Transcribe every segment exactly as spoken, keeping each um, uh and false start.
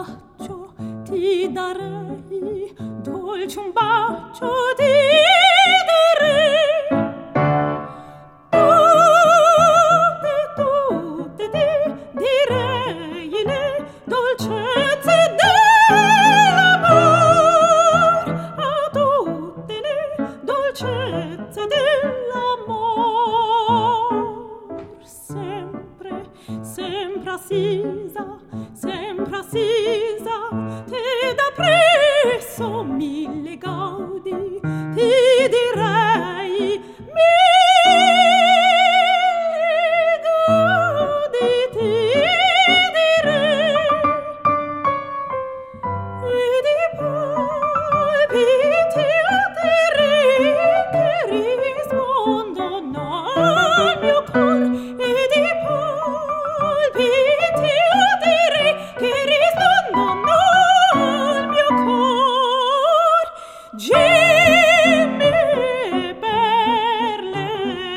bacio ti darei, dolce un bacio ti darei. Tutte, tutte ti direi le dolcezze dell'amor, a tutte le dolcezze dell'amor. Sempre, sempre assisa, sempre assisa, te da presso mille gaudi, ti direi mille gaudi, ti direi. E di palpiti atterri che rispondono al mio cor, e di palpiti atterri che rispondono al mio cor. Gemmi per le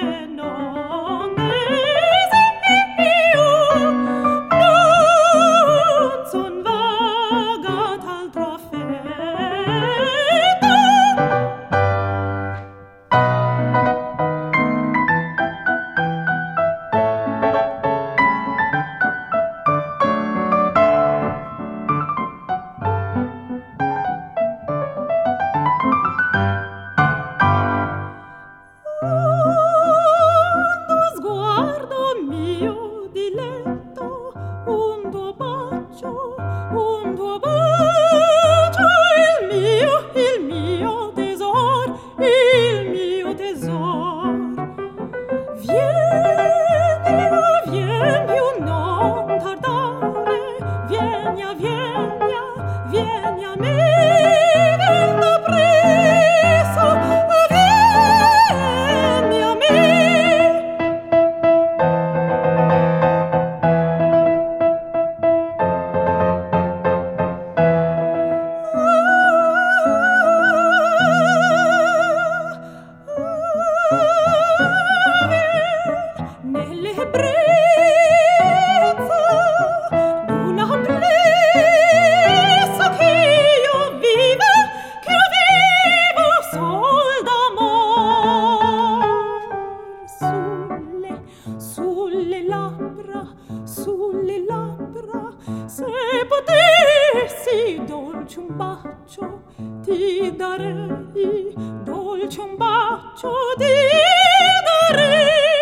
nonne io non son vaga d'altro affetto. Uno sguardo mio diletto, un tuo bacio, un tuo bacio, il mio, il mio tesor, il mio tesor. Vieni, oh, vieni più non tardare, vieni a, vieni a, vieni a me, vieni presso, vieni a me. Nell'ebbrezza d'una amplezza che io vivo, che io vivo sol d'amor. Sulle, sulle labbra, sulle labbra, se potessi dolce un bacio ti darei, dolce un bacio ti darei.